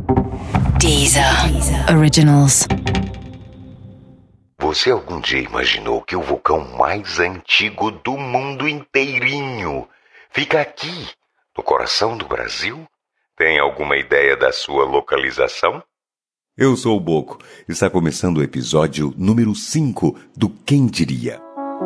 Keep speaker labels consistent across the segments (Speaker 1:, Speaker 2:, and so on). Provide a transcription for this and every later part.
Speaker 1: Deezer Originals.
Speaker 2: Você algum dia imaginou que o vulcão mais antigo do mundo inteirinho fica aqui, no coração do Brasil? Tem alguma ideia da sua localização?
Speaker 3: Eu sou o Boco. Está começando o episódio número 5 do Quem Diria.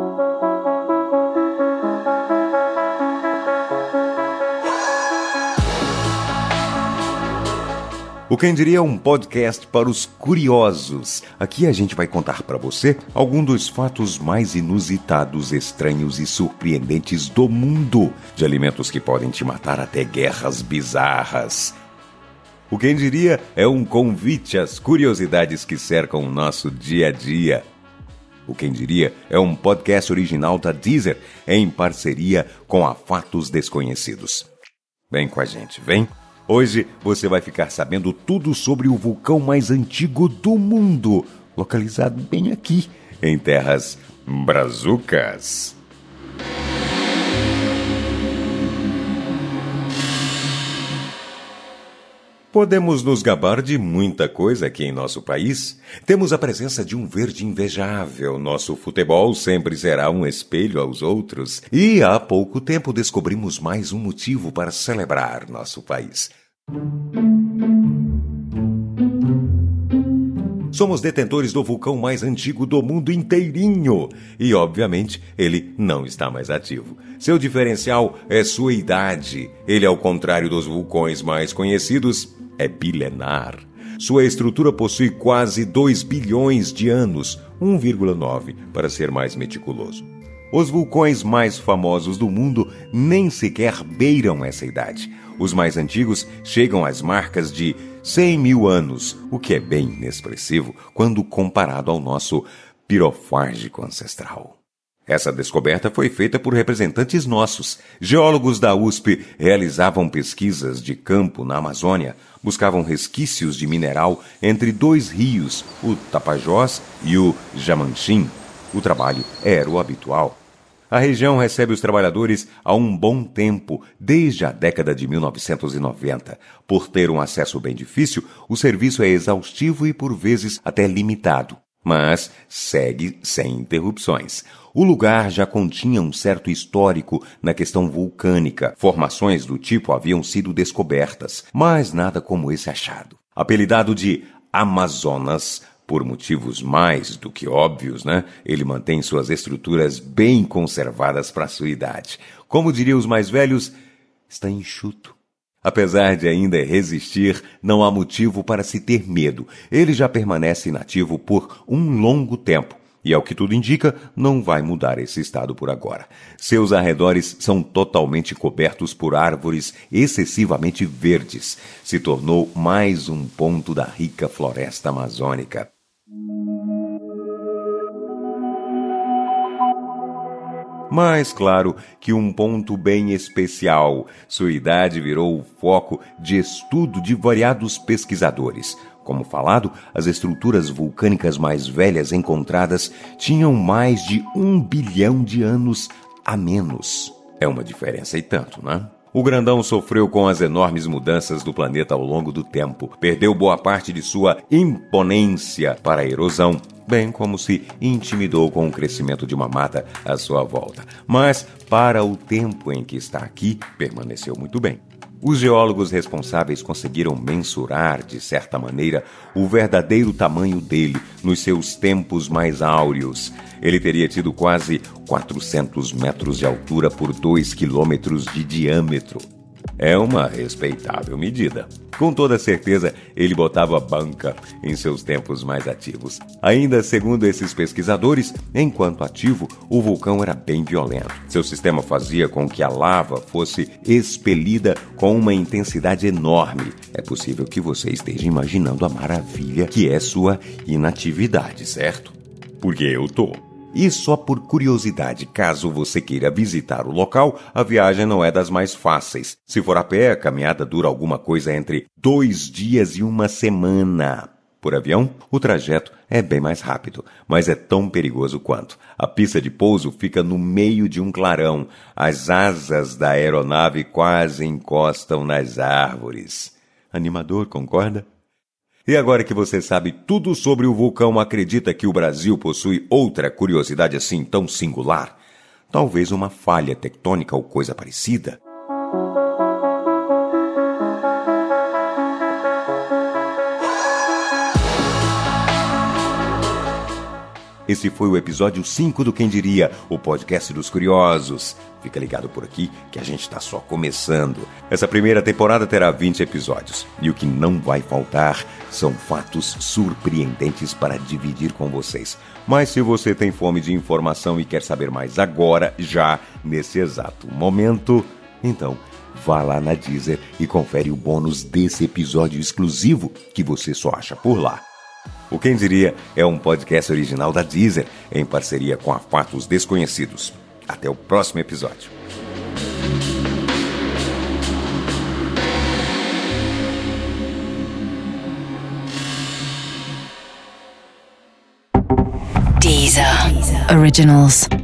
Speaker 3: O Quem Diria é um podcast para os curiosos. Aqui a gente vai contar para você alguns dos fatos mais inusitados, estranhos e surpreendentes do mundo. De alimentos que podem te matar até guerras bizarras. O Quem Diria é um convite às curiosidades que cercam o nosso dia a dia. O Quem Diria é um podcast original da Deezer, em parceria com a Fatos Desconhecidos. Vem com a gente, vem! Hoje você vai ficar sabendo tudo sobre o vulcão mais antigo do mundo, localizado bem aqui, em terras brazucas. Podemos nos gabar de muita coisa aqui em nosso país. Temos a presença de um verde invejável. Nosso futebol sempre será um espelho aos outros. E há pouco tempo descobrimos mais um motivo para celebrar nosso país. Somos detentores do vulcão mais antigo do mundo inteirinho. E, obviamente, ele não está mais ativo. Seu diferencial é sua idade. Ele, ao contrário dos vulcões mais conhecidos, é bilenar. Sua estrutura possui quase 2 bilhões de anos, 1,9 para ser mais meticuloso. Os vulcões mais famosos do mundo nem sequer beiram essa idade. Os mais antigos chegam às marcas de 100 mil anos, o que é bem inexpressivo quando comparado ao nosso pirofágico ancestral. Essa descoberta foi feita por representantes nossos. Geólogos da USP realizavam pesquisas de campo na Amazônia, buscavam resquícios de mineral entre 2 rios, o Tapajós e o Jamanchim. O trabalho era o habitual. A região recebe os trabalhadores há um bom tempo, desde a década de 1990. Por ter um acesso bem difícil, o serviço é exaustivo e por vezes até limitado, mas segue sem interrupções. O lugar já continha um certo histórico na questão vulcânica. Formações do tipo haviam sido descobertas, mas nada como esse achado. Apelidado de Amazonas, por motivos mais do que óbvios, né? Ele mantém suas estruturas bem conservadas para sua idade. Como diriam os mais velhos, está enxuto. Apesar de ainda resistir, não há motivo para se ter medo. Ele já permanece inativo por um longo tempo. E, ao que tudo indica, não vai mudar esse estado por agora. Seus arredores são totalmente cobertos por árvores excessivamente verdes. Se tornou mais um ponto da rica floresta amazônica. Mas, claro, que um ponto bem especial. Sua idade virou o foco de estudo de variados pesquisadores. Como falado, as estruturas vulcânicas mais velhas encontradas tinham mais de 1 bilhão de anos a menos. É uma diferença e tanto, né? O grandão sofreu com as enormes mudanças do planeta ao longo do tempo. Perdeu boa parte de sua imponência para a erosão, bem como se intimidou com o crescimento de uma mata à sua volta. Mas, para o tempo em que está aqui, permaneceu muito bem. Os geólogos responsáveis conseguiram mensurar, de certa maneira, o verdadeiro tamanho dele nos seus tempos mais áureos. Ele teria tido quase 400 metros de altura por 2 quilômetros de diâmetro. É uma respeitável medida. Com toda certeza, ele botava banca em seus tempos mais ativos. Ainda segundo esses pesquisadores, enquanto ativo, o vulcão era bem violento. Seu sistema fazia com que a lava fosse expelida com uma intensidade enorme. É possível que você esteja imaginando a maravilha que é sua inatividade, certo? Porque eu tô. E só por curiosidade, caso você queira visitar o local, a viagem não é das mais fáceis. Se for a pé, a caminhada dura alguma coisa entre 2 dias e 1 semana. Por avião, o trajeto é bem mais rápido, mas é tão perigoso quanto. A pista de pouso fica no meio de um clarão. As asas da aeronave quase encostam nas árvores. Animador, concorda? E agora que você sabe tudo sobre o vulcão, acredita que o Brasil possui outra curiosidade assim tão singular? Talvez uma falha tectônica ou coisa parecida? Esse foi o episódio 5 do Quem Diria, o podcast dos curiosos. Fica ligado por aqui que a gente está só começando. Essa primeira temporada terá 20 episódios. E o que não vai faltar são fatos surpreendentes para dividir com vocês. Mas se você tem fome de informação e quer saber mais agora, já nesse exato momento, então vá lá na Deezer e confere o bônus desse episódio exclusivo que você só acha por lá. O Quem Diria é um podcast original da Deezer, em parceria com a Fatos Desconhecidos. Até o próximo episódio.
Speaker 1: Deezer Originals.